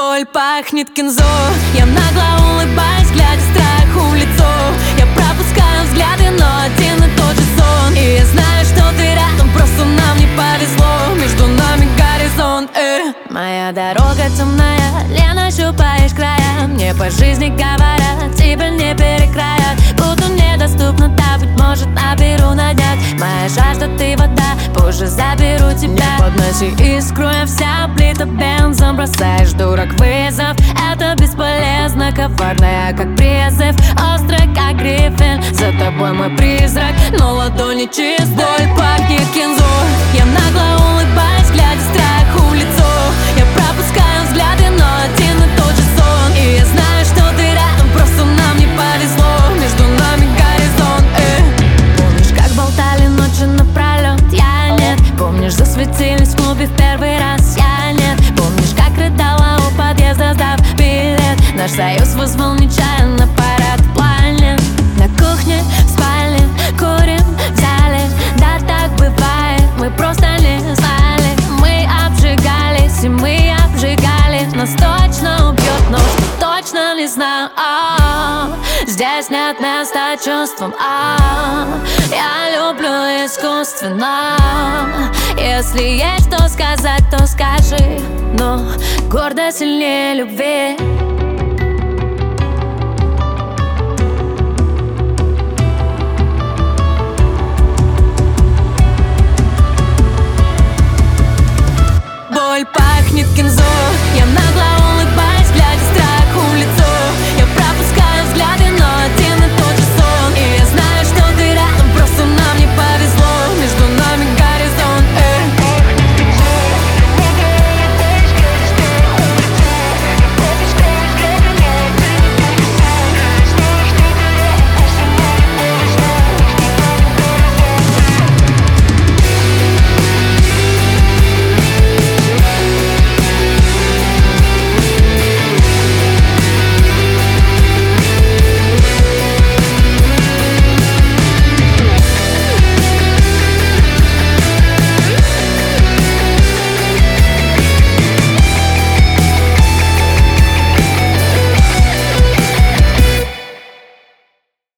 боль пахнет кинзо. Я нагло улыбаюсь, глядя страху в лицо. Я пропускаю взгляды, но один и тот же сон. И я знаю, что ты рядом, просто нам не повезло. Между нами горизонт, Моя дорога темная, не нащупаешь края. Мне по жизни говорят, тебя не перекраят. Буду недоступна, да, быть может, наберу на днях. Моя жажда, ты вода, позже заберу тебя. Не подноси искру, я вся облита бензом. Бросаешь, дурак, вызов, это бесполезно. Коварная, как призыв, острая, как гриффин. За тобой мой призрак, но ладони чист. Боль пахнет кинзо. Я нагло улыбаюсь, глядя страху в лицо. Я пропускаю взгляды, но один и тот же сон. И я знаю, что ты рядом, просто нам не повезло. Между нами горизонт, Помнишь, как болтали ночью напролет? Я нет. Помнишь, засветились в клубе в первый раз? Я нет. Помнишь, как рыдала у подъезда, сдав билет? Наш союз вызвал нечаянно парад в плане. На кухне, в спальне, курим в зале. Да, так бывает, мы просто не знали. Мы обжигались, и мы обжигали. Нас точно убьет, но что точно не знаю. Здесь нет места чувствам. Я люблю искусственно. Если есть что сказать, то скажи. Но гордость сильнее любви.